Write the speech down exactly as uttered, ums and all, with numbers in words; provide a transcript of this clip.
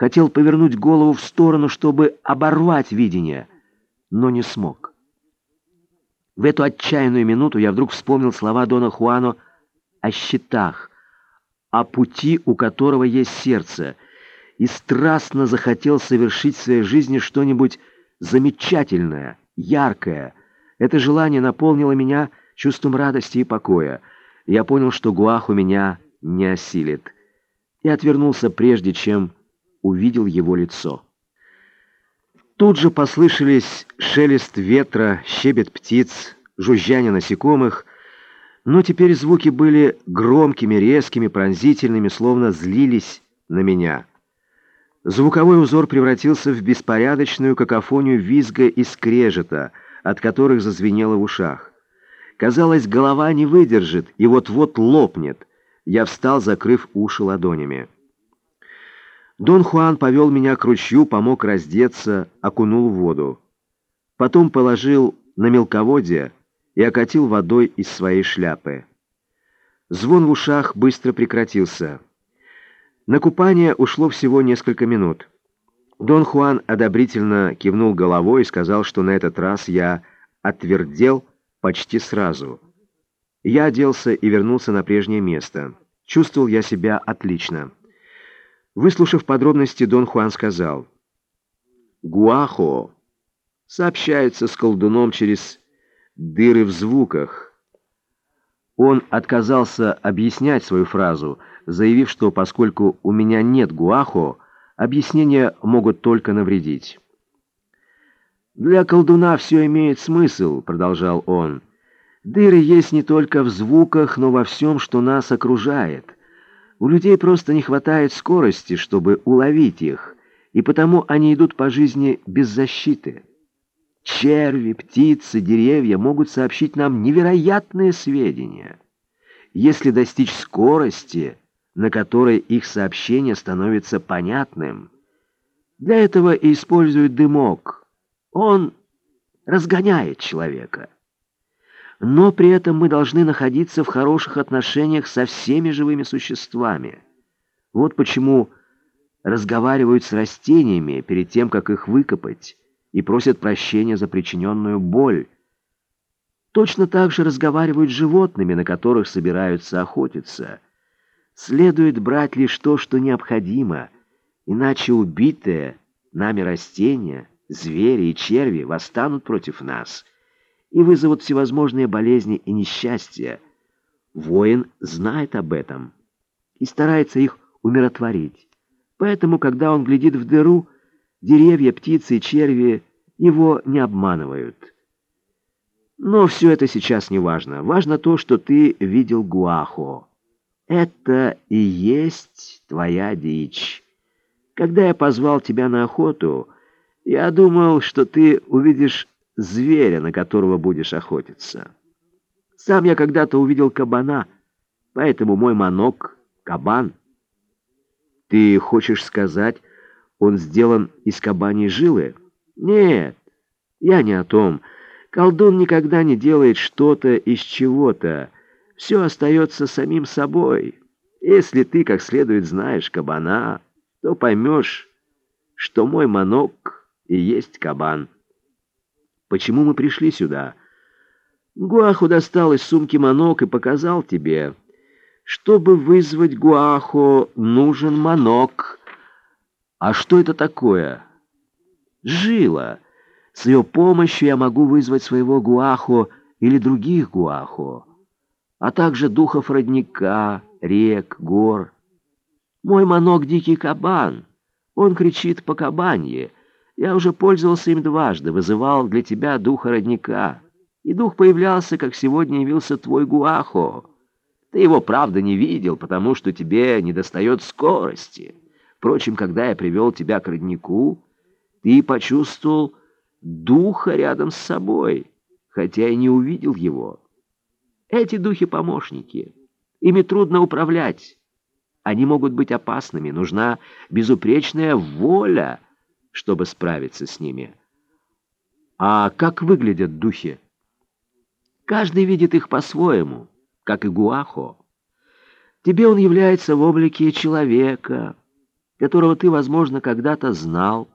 хотел повернуть голову в сторону, чтобы оборвать видение, но не смог. В эту отчаянную минуту я вдруг вспомнил слова Дона Хуано о щитах, о пути, у которого есть сердце, и страстно захотел совершить в своей жизни что-нибудь замечательное, яркое. Это желание наполнило меня чувством радости и покоя. Я понял, что Гуахо меня не осилит, и отвернулся, прежде чем увидел его лицо. Тут же послышались шелест ветра, щебет птиц, жужжание насекомых, но теперь звуки были громкими, резкими, пронзительными, словно злились на меня. Звуковой узор превратился в беспорядочную какофонию визга и скрежета, от которых зазвенело в ушах. Казалось, голова не выдержит и вот-вот лопнет. Я встал, закрыв уши ладонями. Дон Хуан повел меня к ручью, помог раздеться, окунул в воду. Потом положил на мелководье и окатил водой из своей шляпы. Звон в ушах быстро прекратился. На купание ушло всего несколько минут. Дон Хуан одобрительно кивнул головой и сказал, что на этот раз я отвердел почти сразу. Я оделся и вернулся на прежнее место. Чувствовал я себя отлично. Выслушав подробности, Дон Хуан сказал: «Гуахо сообщается с колдуном через дыры в звуках». Он отказался объяснять свою фразу, заявив, что поскольку у меня нет гуахо, объяснения могут только навредить. «Для колдуна все имеет смысл», — продолжал он. «Дыры есть не только в звуках, но во всем, что нас окружает. У людей просто не хватает скорости, чтобы уловить их, и потому они идут по жизни без защиты. Черви, птицы, деревья могут сообщить нам невероятные сведения, если достичь скорости, на которой их сообщение становится понятным. Для этого и используют дымок. Он разгоняет человека. Но при этом мы должны находиться в хороших отношениях со всеми живыми существами. Вот почему разговаривают с растениями перед тем, как их выкопать, и просят прощения за причиненную боль. Точно так же разговаривают с животными, на которых собираются охотиться. Следует брать лишь то, что необходимо, иначе убитые нами растения, звери и черви восстанут против нас и вызовут всевозможные болезни и несчастья. Воин знает об этом и старается их умиротворить. Поэтому, когда он глядит в дыру, деревья, птицы и черви его не обманывают. Но все это сейчас не важно. Важно то, что ты видел гуахо. Это и есть твоя дичь. Когда я позвал тебя на охоту, я думал, что ты увидишь зверя, на которого будешь охотиться. Сам я когда-то увидел кабана, поэтому мой манок — кабан. Ты хочешь сказать, он сделан из кабаньей жилы? Нет, я не о том. Колдун никогда не делает что-то из чего-то. Все остается самим собой. Если ты как следует знаешь кабана, то поймешь, что мой манок и есть кабан. Почему мы пришли сюда? Гуахо достал из сумки манок и показал тебе. Чтобы вызвать гуахо, нужен манок. А что это такое? Жила. С ее помощью я могу вызвать своего гуахо или других гуахо, а также духов родника, рек, гор. Мой манок — дикий кабан. Он кричит по кабанье. Я уже пользовался им дважды, вызывал для тебя духа родника. И дух появлялся, как сегодня явился твой гуахо. Ты его, правда, не видел, потому что тебе недостает скорости. Впрочем, когда я привел тебя к роднику, ты почувствовал духа рядом с собой, хотя и не увидел его. Эти духи-помощники. Ими трудно управлять. Они могут быть опасными. Нужна безупречная воля, чтобы справиться с ними. А как выглядят духи? Каждый видит их по-своему, как и гуахо. Тебе он является в облике человека. которого ты, возможно, когда-то знал,